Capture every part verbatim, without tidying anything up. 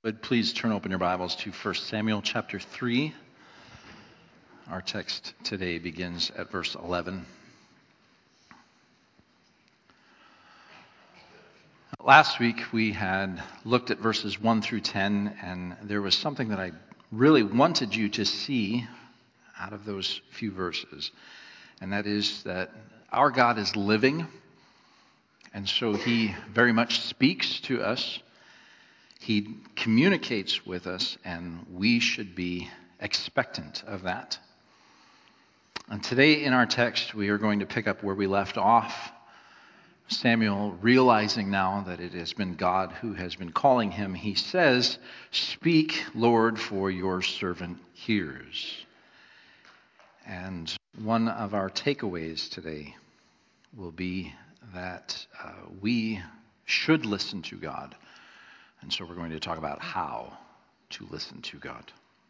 Would please turn open your Bibles to First Samuel chapter three. Our text today begins at verse eleven. Last week we had looked at verses one through ten, and there was something that I really wanted you to see out of those few verses, and that is that our God is living, and so He very much speaks to us. He communicates with us, and we should be expectant of that. And today in our text, we are going to pick up where we left off. Samuel, realizing now that it has been God who has been calling him, he says, "Speak, Lord, for your servant hears." And one of our takeaways today will be that uh, we should listen to God. And so we're going to talk about how to listen to God.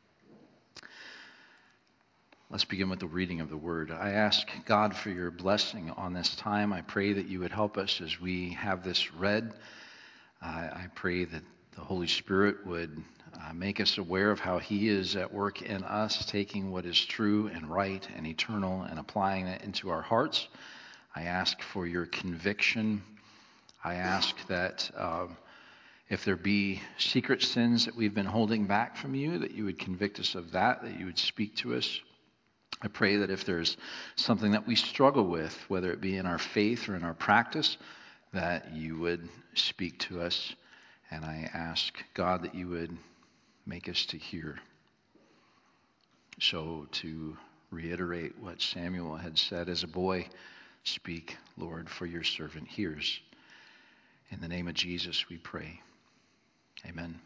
Let's begin with the reading of the Word. I ask God for your blessing on this time. I pray that you would help us as we have this read. Uh, I pray that the Holy Spirit would uh, make us aware of how He is at work in us, taking what is true and right and eternal and applying it into our hearts. I ask for your conviction. I ask that Uh, If there be secret sins that we've been holding back from you, that you would convict us of that, that you would speak to us. I pray that if there's something that we struggle with, whether it be in our faith or in our practice, that you would speak to us. And I ask, God, that you would make us to hear. So to reiterate what Samuel had said as a boy, "Speak, Lord, for your servant hears." In the name of Jesus we pray. Amen.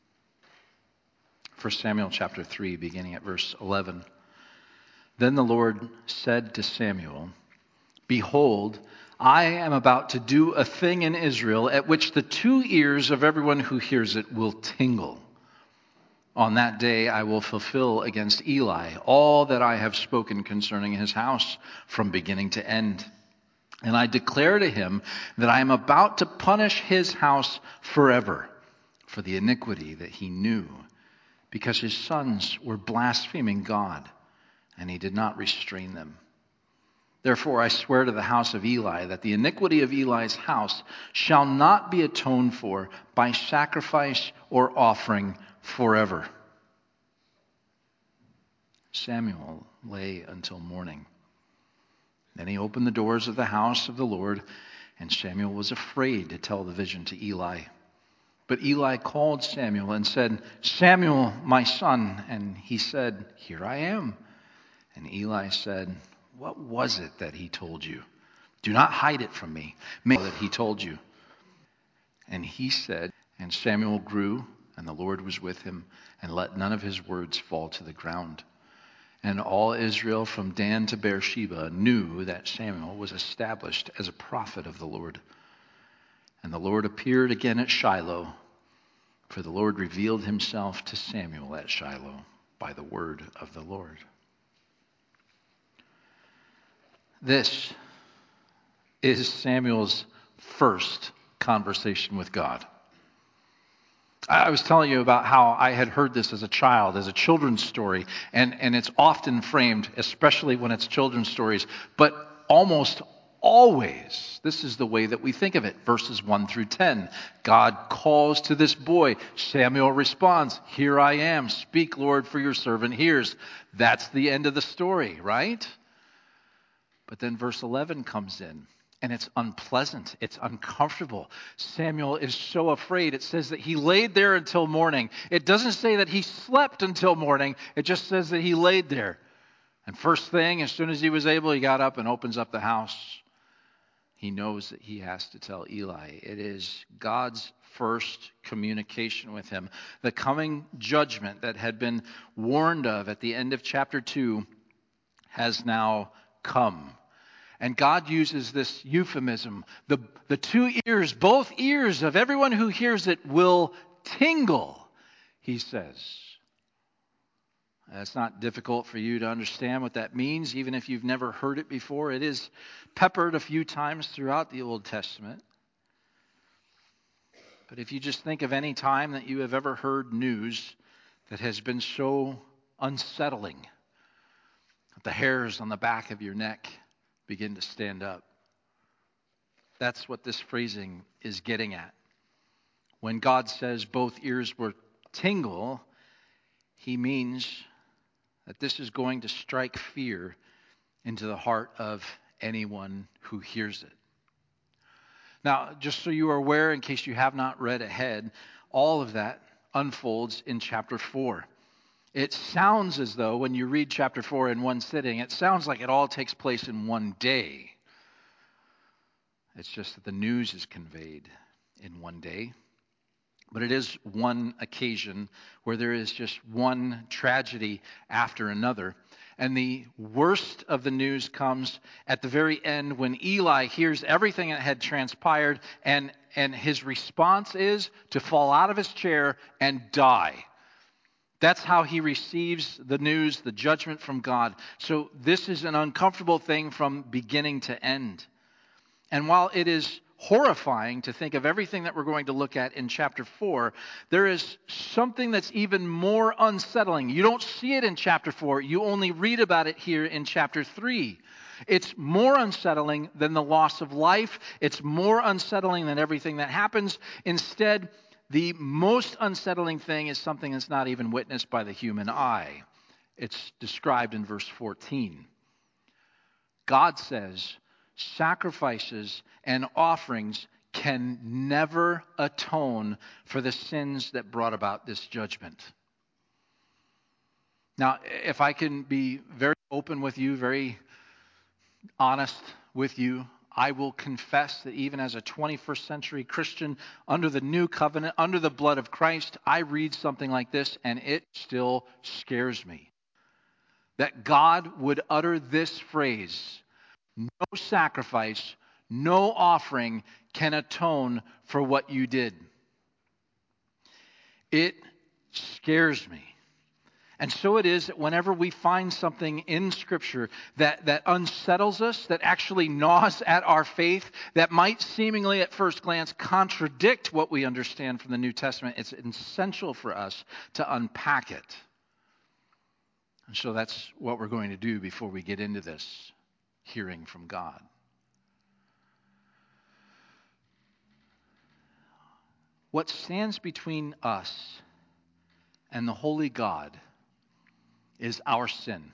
First Samuel chapter three, beginning at verse eleven. Then the Lord said to Samuel, "Behold, I am about to do a thing in Israel at which the two ears of everyone who hears it will tingle. On that day I will fulfill against Eli all that I have spoken concerning his house from beginning to end. And I declare to him that I am about to punish his house forever for the iniquity that he knew, because his sons were blaspheming God, and he did not restrain them. Therefore I swear to the house of Eli that the iniquity of Eli's house shall not be atoned for by sacrifice or offering forever." Samuel lay until morning. Then he opened the doors of the house of the Lord, and Samuel was afraid to tell the vision to Eli. But Eli called Samuel and said, "Samuel, my son." And he said, "Here I am." And Eli said, "What was it that he told you? Do not hide it from me. Make that he told you." And he said, and Samuel grew, and the Lord was with him, and let none of his words fall to the ground. And all Israel from Dan to Beersheba knew that Samuel was established as a prophet of the Lord. And the Lord appeared again at Shiloh, for the Lord revealed himself to Samuel at Shiloh by the word of the Lord. This is Samuel's first conversation with God. I was telling you about how I had heard this as a child, as a children's story, and, and it's often framed, especially when it's children's stories, but almost always, this is the way that we think of it. Verses one through ten. God calls to this boy. Samuel responds, "Here I am. Speak, Lord, for your servant hears." That's the end of the story, right? But then verse eleven comes in, and it's unpleasant. It's uncomfortable. Samuel is so afraid. It says that he laid there until morning. It doesn't say that he slept until morning. It just says that he laid there. And first thing, as soon as he was able, he got up and opens up the house. He knows that he has to tell Eli. It is God's first communication with him. The coming judgment that had been warned of at the end of chapter two has now come. And God uses this euphemism. The, the two ears, both ears of everyone who hears it will tingle, he says. It's not difficult for you to understand what that means, even if you've never heard it before. It is peppered a few times throughout the Old Testament. But if you just think of any time that you have ever heard news that has been so unsettling that the hairs on the back of your neck begin to stand up, that's what this phrasing is getting at. When God says both ears will tingle, he means that this is going to strike fear into the heart of anyone who hears it. Now, just so you are aware, in case you have not read ahead, all of that unfolds in chapter four. It sounds as though when you read chapter four in one sitting, it sounds like it all takes place in one day. It's just that the news is conveyed in one day. But it is one occasion where there is just one tragedy after another. And the worst of the news comes at the very end when Eli hears everything that had transpired, and, and his response is to fall out of his chair and die. That's how he receives the news, the judgment from God. So this is an uncomfortable thing from beginning to end. And while it is horrifying to think of everything that we're going to look at in chapter four, there is something that's even more unsettling. You don't see it in chapter four. You only read about it here in chapter three. It's more unsettling than the loss of life. It's more unsettling than everything that happens. Instead, the most unsettling thing is something that's not even witnessed by the human eye. It's described in verse fourteen. God says, sacrifices and offerings can never atone for the sins that brought about this judgment. Now, if I can be very open with you, very honest with you, I will confess that even as a twenty-first century Christian, under the new covenant, under the blood of Christ, I read something like this and it still scares me. That God would utter this phrase, no sacrifice, no offering can atone for what you did. It scares me. And so it is that whenever we find something in Scripture that, that unsettles us, that actually gnaws at our faith, that might seemingly at first glance contradict what we understand from the New Testament, it's essential for us to unpack it. And so that's what we're going to do before we get into this hearing from God. What stands between us and the holy God is our sin.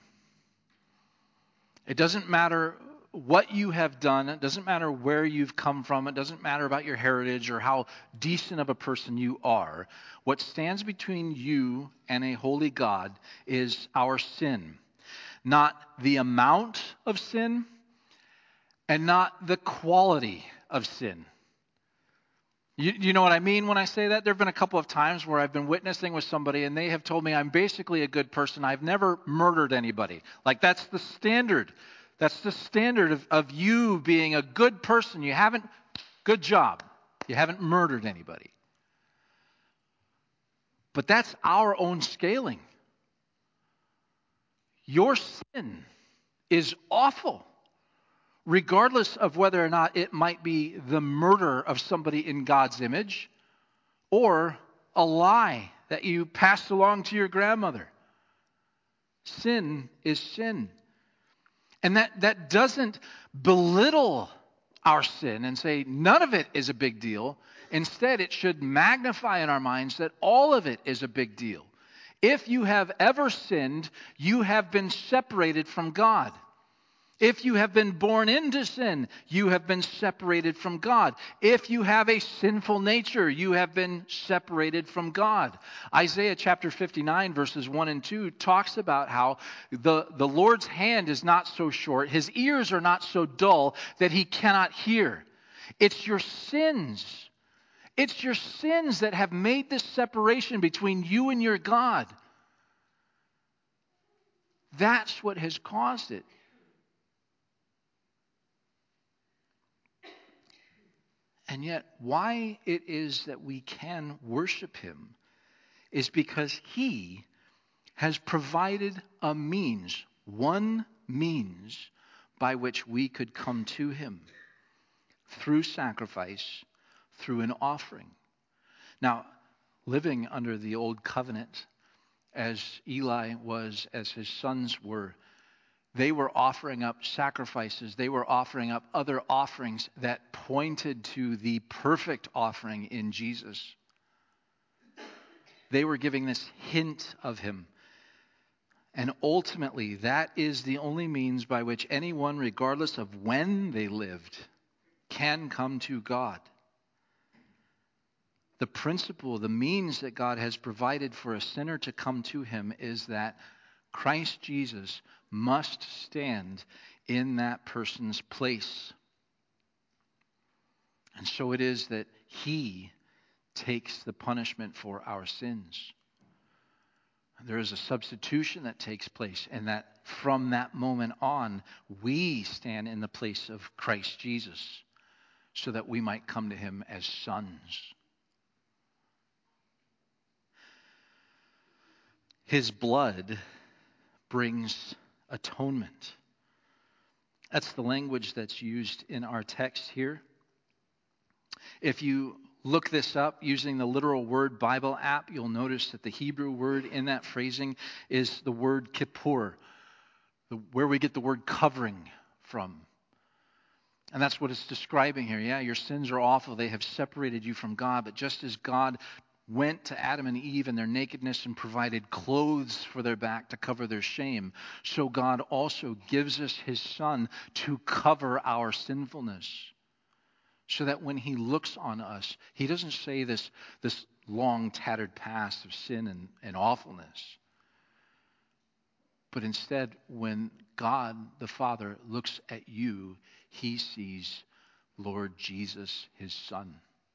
It doesn't matter what you have done. It doesn't matter where you've come from. It doesn't matter about your heritage or how decent of a person you are. What stands between you and a holy God is our sin. Not the amount of sin and not the quality of sin. You, you know what I mean when I say that? There have been a couple of times where I've been witnessing with somebody and they have told me I'm basically a good person. I've never murdered anybody. Like that's the standard. That's the standard of, of you being a good person. You haven't, good job. You haven't murdered anybody. But that's our own scaling. Your sin is awful, regardless of whether or not it might be the murder of somebody in God's image or a lie that you passed along to your grandmother. Sin is sin. And that, that doesn't belittle our sin and say none of it is a big deal. Instead, it should magnify in our minds that all of it is a big deal. If you have ever sinned, you have been separated from God. If you have been born into sin, you have been separated from God. If you have a sinful nature, you have been separated from God. Isaiah chapter fifty-nine verses one and two talks about how the, the Lord's hand is not so short, his ears are not so dull that he cannot hear. It's your sins. It's your sins that have made this separation between you and your God. That's what has caused it. And yet, why it is that we can worship him is because he has provided a means, one means by which we could come to him through sacrifice, through an offering. Now, living under the old covenant, as Eli was, as his sons were, they were offering up sacrifices. They were offering up other offerings that pointed to the perfect offering in Jesus. They were giving this hint of him. And ultimately, that is the only means by which anyone, regardless of when they lived, can come to God. The principle, the means that God has provided for a sinner to come to him is that Christ Jesus must stand in that person's place. And so it is that he takes the punishment for our sins. There is a substitution that takes place, and that from that moment on, we stand in the place of Christ Jesus so that we might come to him as sons. His blood brings atonement. That's the language that's used in our text here. If you look this up using the Literal Word Bible app, you'll notice that the Hebrew word in that phrasing is the word kippur, the, where we get the word covering from. And that's what it's describing here. Yeah, your sins are awful. They have separated you from God. But just as God went to Adam and Eve in their nakedness and provided clothes for their back to cover their shame, so God also gives us his Son to cover our sinfulness. So that when he looks on us, he doesn't say this, this long tattered past of sin and, and awfulness. But instead, when God the Father looks at you, he sees Lord Jesus, his Son.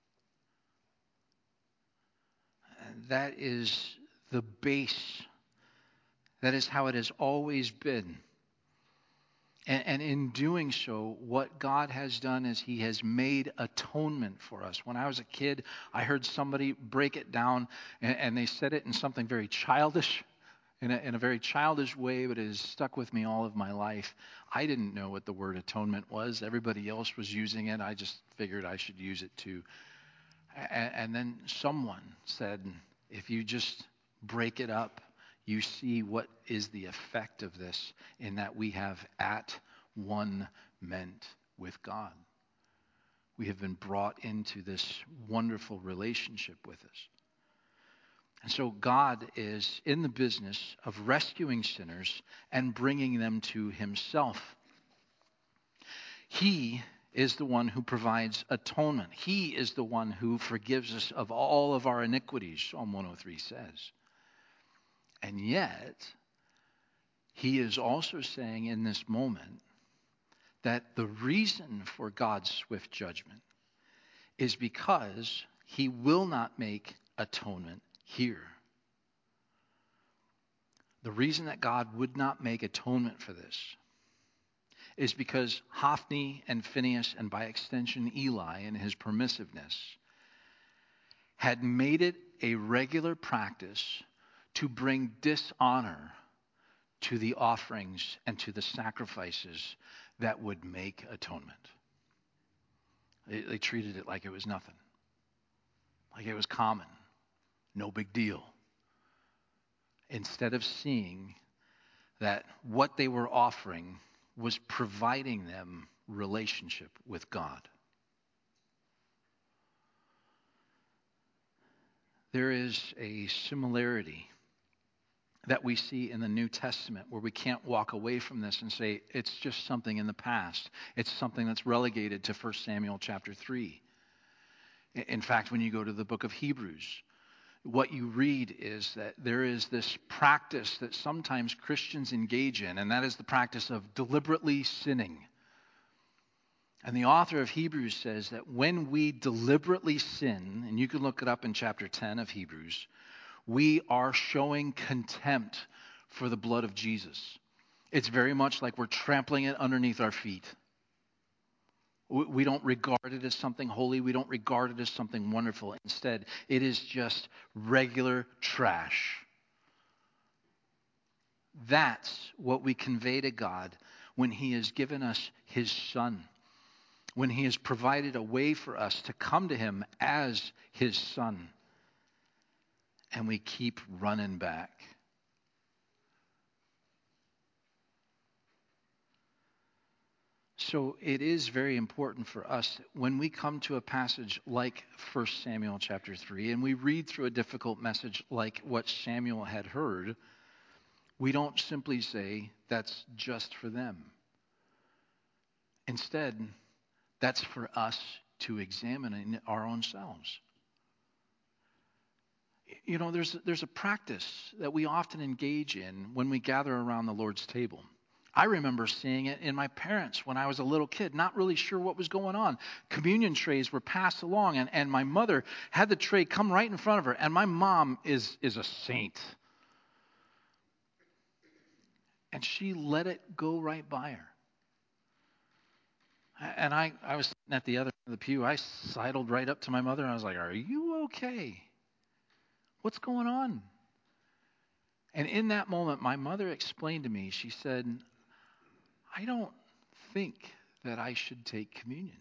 And that is the base. That is how it has always been. And, and in doing so, what God has done is he has made atonement for us. When I was a kid, I heard somebody break it down, and, and they said it in something very childish, in a, in a very childish way, but it has stuck with me all of my life. I didn't know what the word atonement was. Everybody else was using it. I just figured I should use it too. And, and then someone said, if you just break it up, you see what is the effect of this, in that we have at one meant with God. We have been brought into this wonderful relationship with us. And so God is in the business of rescuing sinners and bringing them to himself. He is the one who provides atonement. He is the one who forgives us of all of our iniquities, Psalm one oh three says. And yet, he is also saying in this moment that the reason for God's swift judgment is because he will not make atonement here. The reason that God would not make atonement for this is because Hophni and Phinehas, and by extension Eli in his permissiveness, had made it a regular practice to bring dishonor to the offerings and to the sacrifices that would make atonement. They, they treated it like it was nothing, like it was common, no big deal. Instead of seeing that what they were offering was providing them relationship with God. There is a similarity that we see in the New Testament where we can't walk away from this and say it's just something in the past. It's something that's relegated to First Samuel chapter three. In fact, when you go to the book of Hebrews, what you read is that there is this practice that sometimes Christians engage in, and that is the practice of deliberately sinning. And the author of Hebrews says that when we deliberately sin, and you can look it up in chapter ten of Hebrews, we are showing contempt for the blood of Jesus. It's very much like we're trampling it underneath our feet. We don't regard it as something holy. We don't regard it as something wonderful. Instead, it is just regular trash. That's what we convey to God when he has given us his Son, when he has provided a way for us to come to him as his Son. and we keep running back. So it is very important for us when we come to a passage like First Samuel chapter three and we read through a difficult message like what Samuel had heard, we don't simply say that's just for them. Instead, that's for us to examine in our own selves. You know, there's there's a practice that we often engage in when we gather around the Lord's table. I remember seeing it in my parents when I was a little kid, not really sure what was going on. Communion trays were passed along, and, and my mother had the tray come right in front of her, and my mom is, is a saint. And she let it go right by her. And I, I was sitting at the other end of the pew. I sidled right up to my mother, and I was like, "Are you okay? What's going on?" And in that moment, my mother explained to me, she said, "I don't think that I should take communion."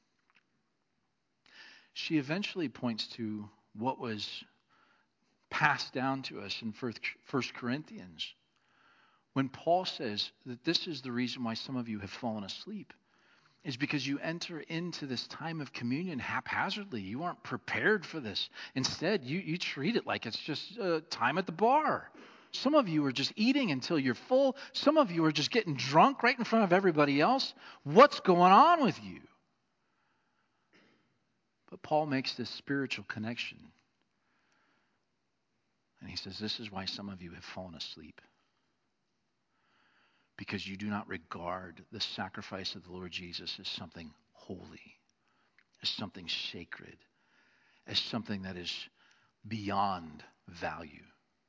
She eventually points to what was passed down to us in First Corinthians, when Paul says that this is the reason why some of you have fallen asleep, is because you enter into this time of communion haphazardly. You aren't prepared for this. Instead, you, you treat it like it's just uh, time at the bar. Some of you are just eating until you're full. Some of you are just getting drunk right in front of everybody else. What's going on with you? But Paul makes this spiritual connection. And he says, this is why some of you have fallen asleep. Because you do not regard the sacrifice of the Lord Jesus as something holy, as something sacred, as something that is beyond value.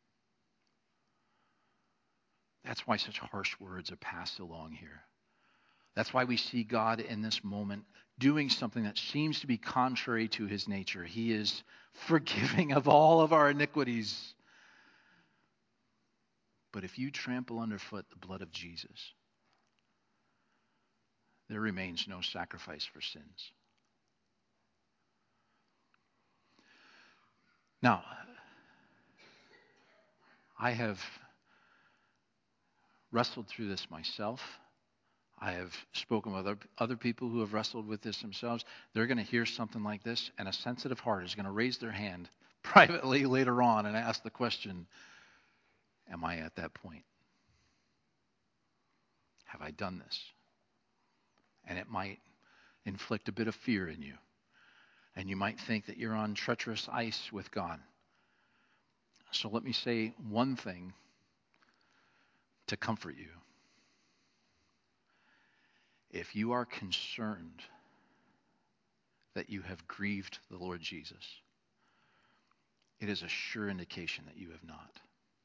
That's why such harsh words are passed along here. That's why we see God in this moment doing something that seems to be contrary to his nature. He is forgiving of all of our iniquities. But if you trample underfoot the blood of Jesus, there remains no sacrifice for sins. Now, I have wrestled through this myself. I have spoken with other, other people who have wrestled with this themselves. They're going to hear something like this, and a sensitive heart is going to raise their hand privately later on and ask the question, am I at that point? Have I done this? And it might inflict a bit of fear in you. And you might think that you're on treacherous ice with God. So let me say one thing to comfort you. If you are concerned that you have grieved the Lord Jesus, it is a sure indication that you have not.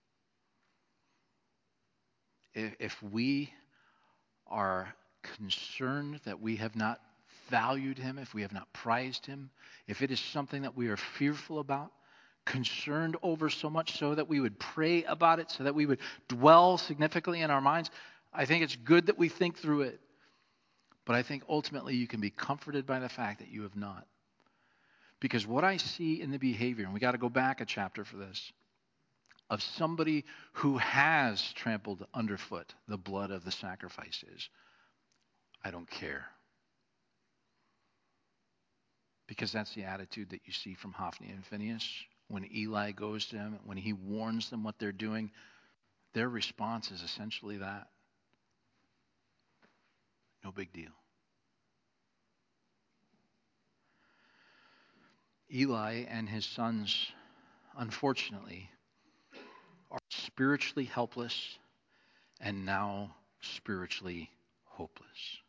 If we are concerned that we have not valued him, if we have not prized him, if it is something that we are fearful about, concerned over so much so that we would pray about it, so that we would dwell significantly in our minds, I think it's good that we think through it. But I think ultimately you can be comforted by the fact that you have not. Because what I see in the behavior, and we got to go back a chapter for this, of somebody who has trampled underfoot the blood of the sacrifices, I don't care. Because that's the attitude that you see from Hophni and Phinehas. When Eli goes to them, when he warns them what they're doing, their response is essentially that. No big deal. Eli and his sons, unfortunately, are spiritually helpless and now spiritually hopeless.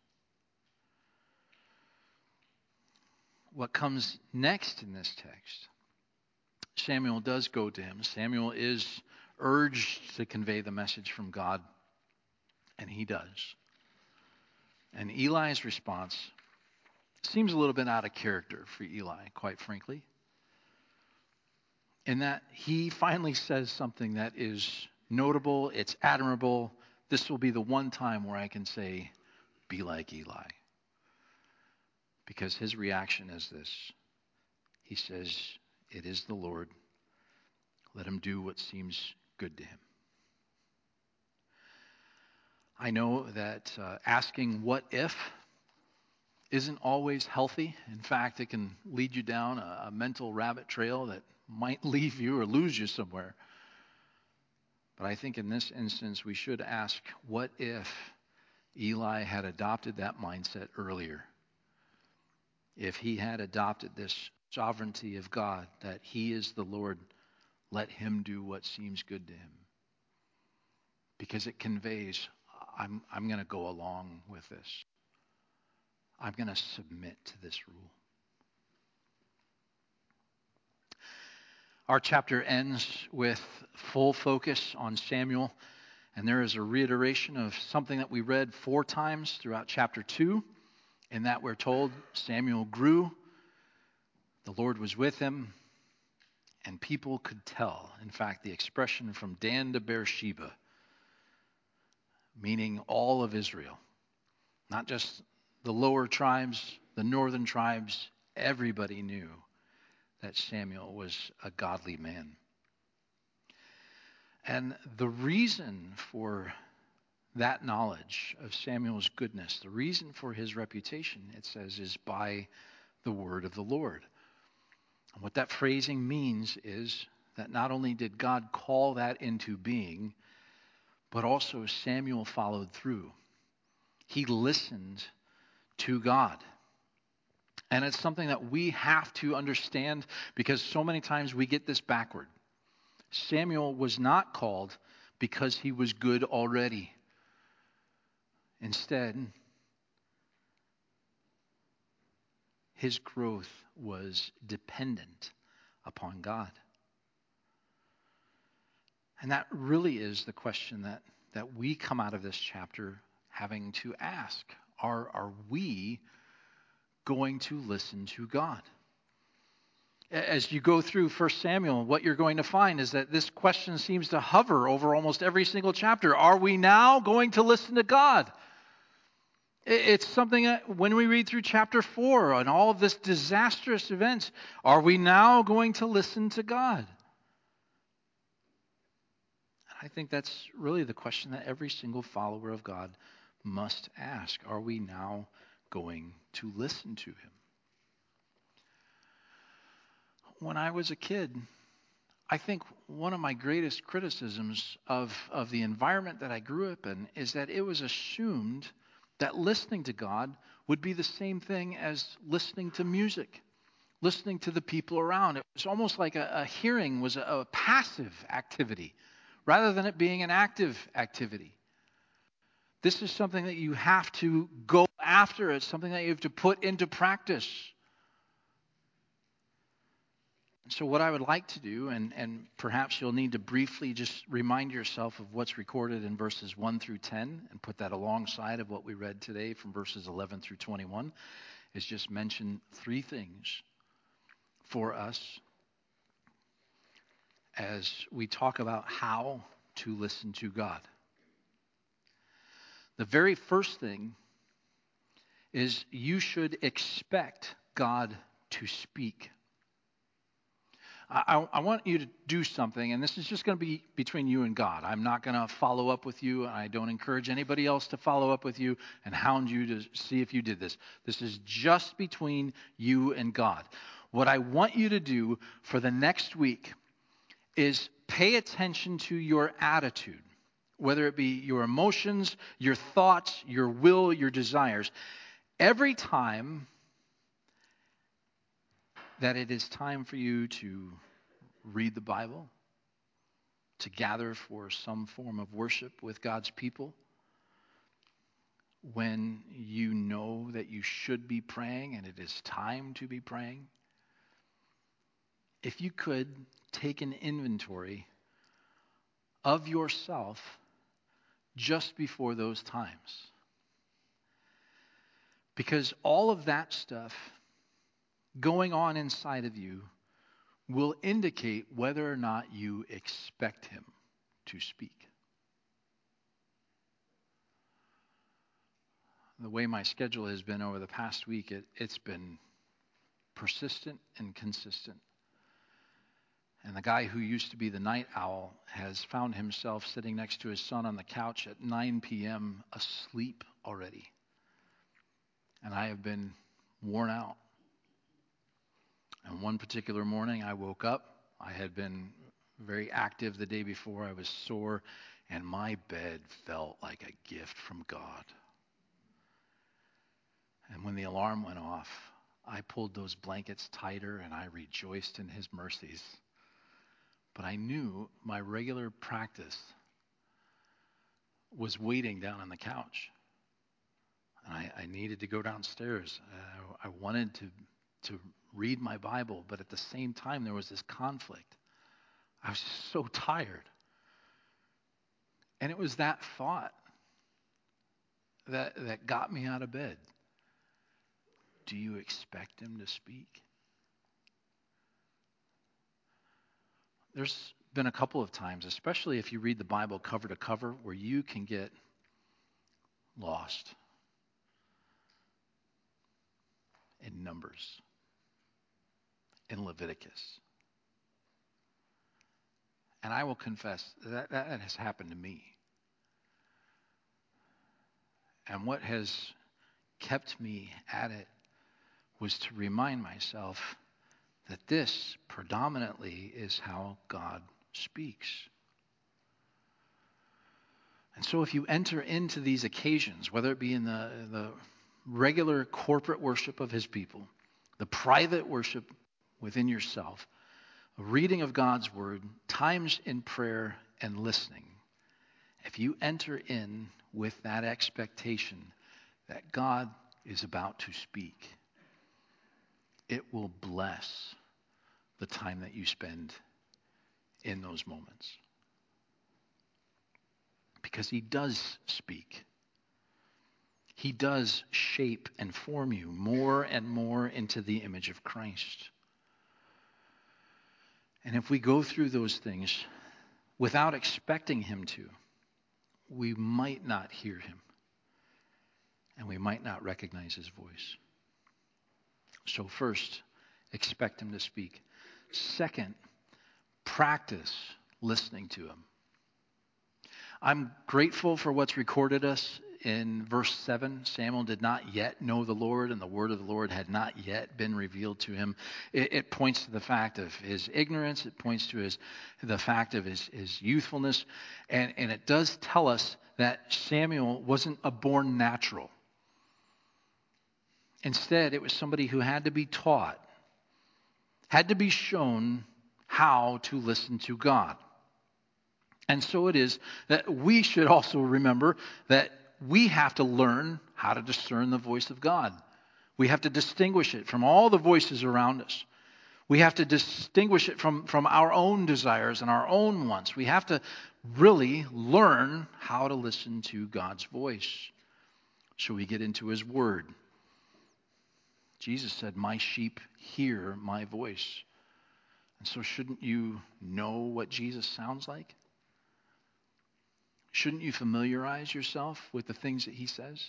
What comes next in this text, Samuel does go to him. Samuel is urged to convey the message from God, and he does. And Eli's response seems a little bit out of character for Eli, quite frankly, in that he finally says something that is notable, it's admirable. This will be the one time where I can say, be like Eli. Because his reaction is this. He says, it is the Lord. Let him do what seems good to him. I know that uh, asking what if isn't always healthy. In fact, it can lead you down a, a mental rabbit trail that might leave you or lose you somewhere. But I think in this instance, we should ask, what if Eli had adopted that mindset earlier? If he had adopted this sovereignty of God, that he is the Lord, let him do what seems good to him. Because it conveys, I'm, I'm going to go along with this. I'm going to submit to this rule. Our chapter ends with full focus on Samuel, and there is a reiteration of something that we read four times throughout chapter two, in that we're told Samuel grew, the Lord was with him, and people could tell. In fact, the expression from Dan to Beersheba, meaning all of Israel, not just the lower tribes, the northern tribes, everybody knew that Samuel was a godly man. And the reason for that knowledge of Samuel's goodness, the reason for his reputation, it says, is by the word of the Lord. And what that phrasing means is that not only did God call that into being, but also Samuel followed through. He listened to God. And it's something that we have to understand, because so many times we get this backward. Samuel was not called because he was good already. Instead, his growth was dependent upon God. And that really is the question that, that we come out of this chapter having to ask. Are, are we going to listen to God? As you go through First Samuel, what you're going to find is that this question seems to hover over almost every single chapter. Are we now going to listen to God? It's something that when we read through chapter four and all of this disastrous events, are we now going to listen to God? I think that's really the question that every single follower of God must ask. Are we now going to listen to him? When I was a kid, I think one of my greatest criticisms of, of the environment that I grew up in is that it was assumed that listening to God would be the same thing as listening to music, listening to the people around. It was almost like a, a hearing was a, a passive activity rather than it being an active activity. This is something that you have to go after. It's something that you have to put into practice. So what I would like to do, and, and perhaps you'll need to briefly just remind yourself of what's recorded in verses one through ten and put that alongside of what we read today from verses eleven through twenty-one, is just mention three things for us as we talk about how to listen to God. The very first thing is you should expect God to speak. I, I want you to do something, and this is just going to be between you and God. I'm not going to follow up with you. I don't encourage anybody else to follow up with you and hound you to see if you did this. This is just between you and God. What I want you to do for the next week is pay attention to your attitude, whether it be your emotions, your thoughts, your will, your desires. Every time that it is time for you to read the Bible, to gather for some form of worship with God's people, when you know that you should be praying and it is time to be praying, if you could take an inventory of yourself just before those times. Because all of that stuff going on inside of you will indicate whether or not you expect him to speak. The way my schedule has been over the past week, it, it's been persistent and consistent. And the guy who used to be the night owl has found himself sitting next to his son on the couch at nine p.m. asleep already. And I have been worn out. And one particular morning I woke up. I had been very active the day before. I was sore, and my bed felt like a gift from God. And when the alarm went off, I pulled those blankets tighter and I rejoiced in his mercies. But I knew my regular practice was waiting down on the couch. And I, I needed to go downstairs. Uh, I wanted to, to read my Bible, but at the same time there was this conflict. I was just so tired. And it was that thought that, that got me out of bed. Do you expect him to speak? There's been a couple of times, especially if you read the Bible cover to cover, where you can get lost in Numbers, in Leviticus. And I will confess that that has happened to me. And what has kept me at it was to remind myself that this predominantly is how God speaks. And so if you enter into these occasions, whether it be in the, the regular corporate worship of his people, the private worship within yourself, a reading of God's word, times in prayer and listening, if you enter in with that expectation that God is about to speak, it will bless the time that you spend in those moments. Because he does speak. He does shape and form you more and more into the image of Christ. And if we go through those things without expecting him to, we might not hear him. And we might not recognize his voice. So first, expect him to speak. Second, practice listening to him. I'm grateful for what's recorded us in verse seven. Samuel did not yet know the Lord, and the word of the Lord had not yet been revealed to him. It, it points to the fact of his ignorance. It points to his the fact of his, his youthfulness. And, and it does tell us that Samuel wasn't a born natural. Instead, it was somebody who had to be taught, had to be shown how to listen to God. And so it is that we should also remember that we have to learn how to discern the voice of God. We have to distinguish it from all the voices around us. We have to distinguish it from, from our own desires and our own wants. We have to really learn how to listen to God's voice. So we get into his word. Jesus said, "My sheep hear my voice." And so shouldn't you know what Jesus sounds like? Shouldn't you familiarize yourself with the things that he says?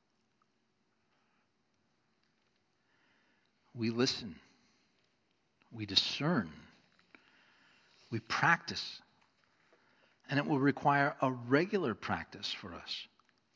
We listen. We discern. We practice. And it will require a regular practice for us.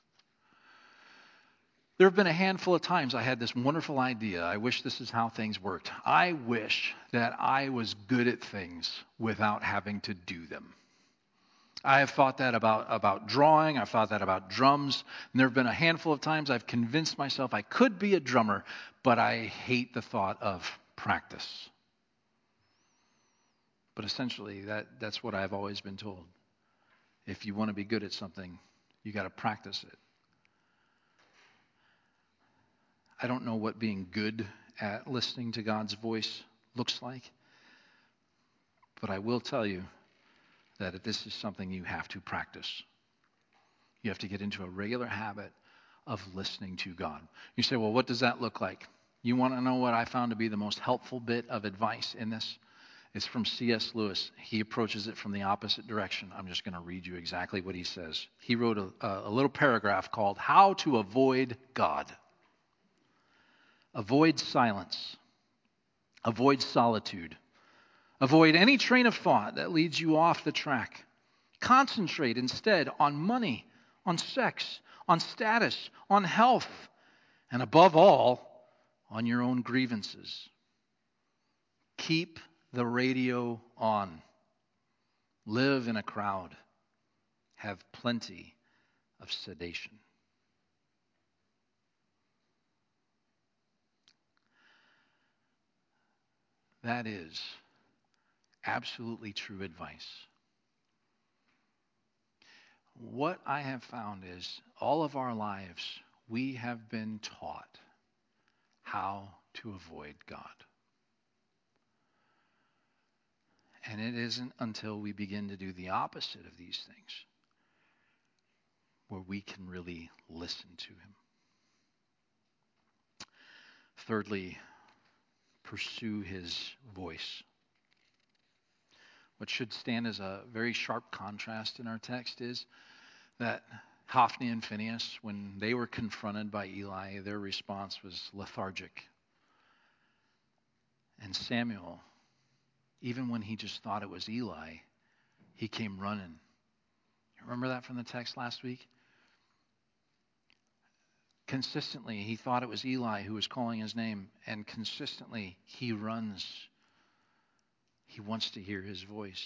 There have been a handful of times I had this wonderful idea. I wish this is how things worked. I wish that I was good at things without having to do them. I have thought that about, about drawing. I've thought that about drums. And there have been a handful of times I've convinced myself I could be a drummer, but I hate the thought of practice. But essentially, that, that's what I've always been told. If you want to be good at something, you got to practice it. I don't know what being good at listening to God's voice looks like, but I will tell you that this is something you have to practice. You have to get into a regular habit of listening to God. You say, well, what does that look like? You want to know what I found to be the most helpful bit of advice in this? It's from C S Lewis. He approaches it from the opposite direction. I'm just going to read you exactly what he says. He wrote a, a little paragraph called "How to Avoid God." Avoid silence. Avoid solitude. Avoid any train of thought that leads you off the track. Concentrate instead on money, on sex, on status, on health, and above all, on your own grievances. Keep the radio on. Live in a crowd. Have plenty of sedation. That is absolutely true advice. What I have found is all of our lives, we have been taught how to avoid God. And it isn't until we begin to do the opposite of these things where we can really listen to him. Thirdly, pursue his voice. What should stand as a very sharp contrast in our text is that Hophni and Phinehas, when they were confronted by Eli, their response was lethargic. And Samuel, even when he just thought it was Eli, he came running. Remember that from the text last week? Consistently, he thought it was Eli who was calling his name, and consistently, he runs. He wants to hear his voice.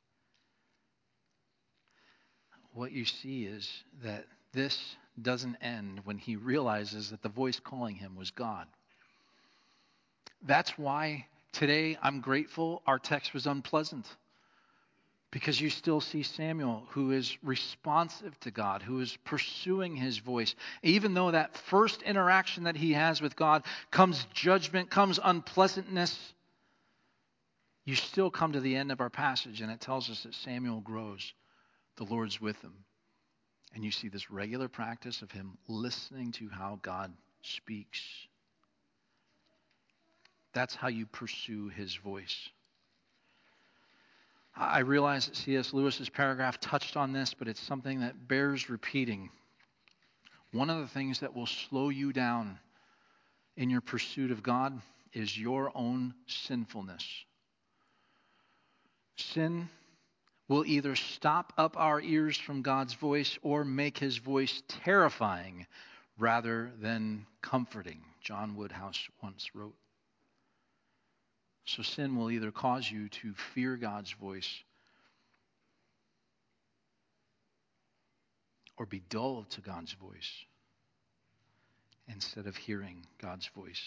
What you see is that this doesn't end when he realizes that the voice calling him was God. That's why today I'm grateful our text was unpleasant. Because you still see Samuel, who is responsive to God, who is pursuing his voice. Even though that first interaction that he has with God comes judgment, comes unpleasantness, you still come to the end of our passage and it tells us that Samuel grows. The Lord's with him. And you see this regular practice of him listening to how God speaks. That's how you pursue his voice. I realize that C S Lewis's paragraph touched on this, but it's something that bears repeating. One of the things that will slow you down in your pursuit of God is your own sinfulness. Sin will either stop up our ears from God's voice or make his voice terrifying rather than comforting, John Woodhouse once wrote. So sin will either cause you to fear God's voice or be dull to God's voice instead of hearing God's voice.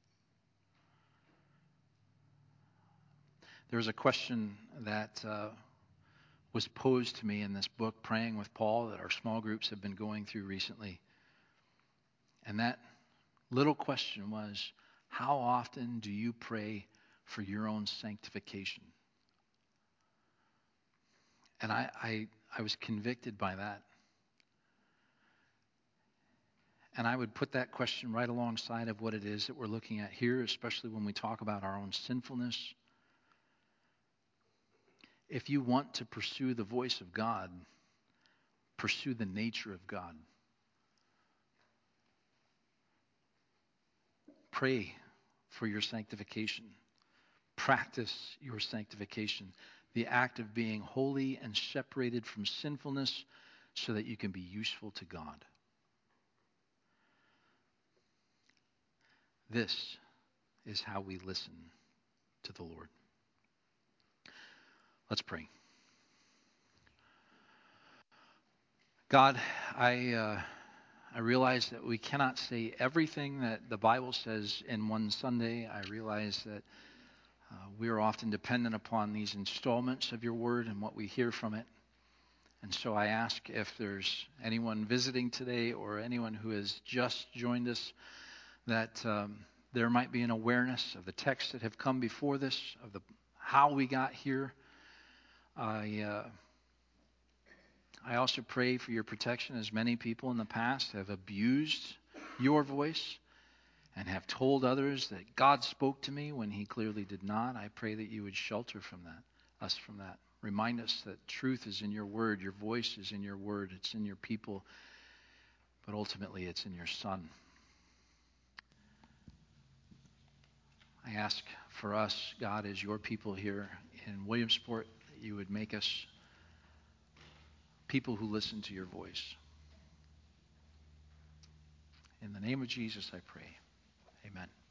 There's a question that uh, was posed to me in this book, Praying with Paul, that our small groups have been going through recently. And that little question was, how often do you pray for your own sanctification? And I, I, I was convicted by that. And I would put that question right alongside of what it is that we're looking at here, especially when we talk about our own sinfulness. If you want to pursue the voice of God, pursue the nature of God. Pray for your sanctification. Practice your sanctification. The act of being holy and separated from sinfulness so that you can be useful to God. This is how we listen to the Lord. Let's pray. God, I uh, I realize that we cannot say everything that the Bible says in one Sunday. I realize that uh, we are often dependent upon these installments of your word and what we hear from it. And so I ask if there's anyone visiting today or anyone who has just joined us, that um, there might be an awareness of the texts that have come before this, of the how we got here. I uh, I also pray for your protection, as many people in the past have abused your voice and have told others that God spoke to me when he clearly did not. I pray that you would shelter from that, us from that. Remind us that truth is in your word, your voice is in your word, it's in your people, but ultimately it's in your Son. I ask for us, God, as your people here in Williamsport, that you would make us people who listen to your voice. In the name of Jesus, I pray. Amen.